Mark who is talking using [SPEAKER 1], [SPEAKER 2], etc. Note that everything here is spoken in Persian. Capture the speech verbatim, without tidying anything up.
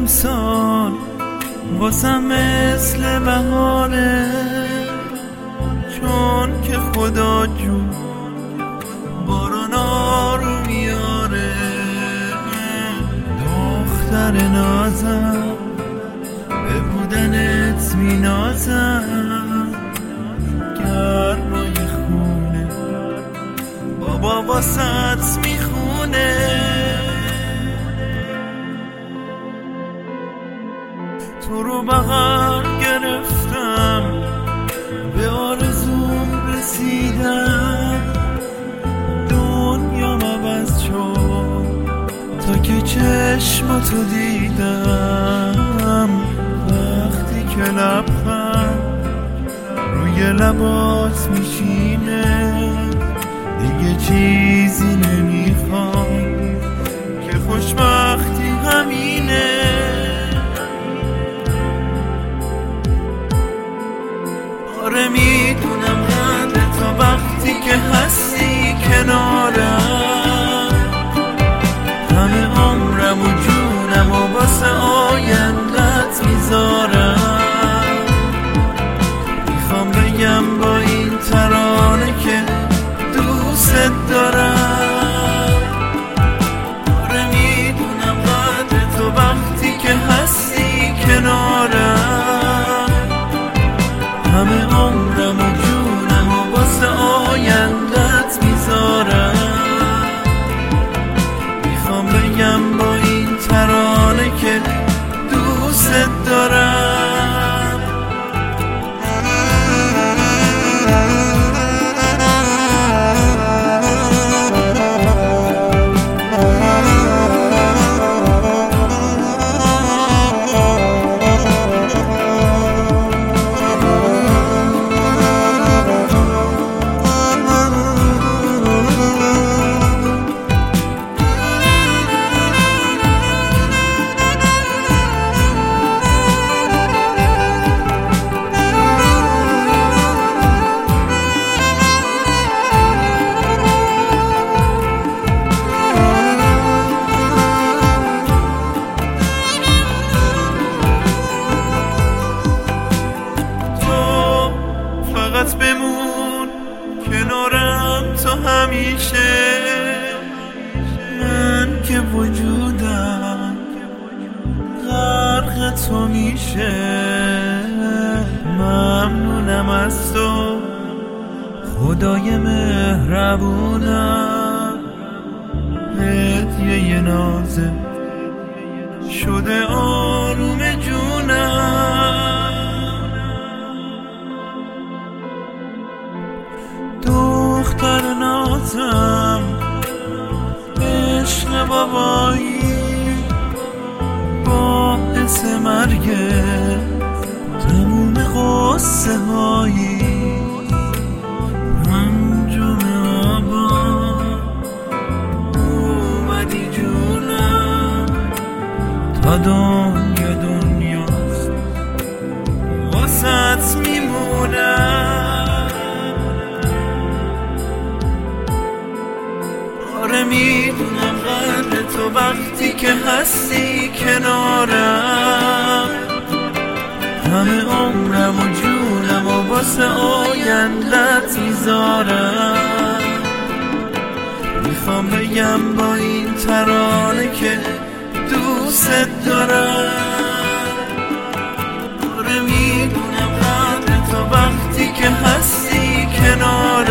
[SPEAKER 1] امسال واسم مثل بهاره، چون که خدا جون بارانا رو میاره. دختر نازم به بودنت مینازم، گرمای خونه بابا واسط میخونه. تو رو بغل گرفتم، به آرزوم رسیدم، دنیا عوض شد تا که چشماتو دیدم. وقتی که لبخند روی لبات میشینه، دیگه چیزی نمیخوام که خوشبختی همینه. آره میدونم قدر تا وقتی که هستی کنارم، همه عمرم و جونم و واسه آیندت میذارم. میخوام بگم با این ترانه که دوست دارم. آره میدونم قدر تو وقتی که هستی کنارم، همه عمرم و جونم و واسه آیندت میذارم. میخوام بگم با این ترانه که دوست دارم. بمون کنارم تو همیشه، من که وجودم غرق تو میشه. ممنونم از تو خدای مهربونم، هدیه نازه شده آروم جونم. دختر نازم عشق بابایی، باعث مرگ تموم قصه هایی. انجام آبا اومدی جونم، تا دنیا دنیاست واسط میمونم. آره میدونم قدر تو وقتی که هستی کنارم، همه عمرم و جونم و واسه آیندت میذارم. میخوام بگم با این ترانه که دوست دارم. آره میدونم قدر تو وقتی که هستی کنارم،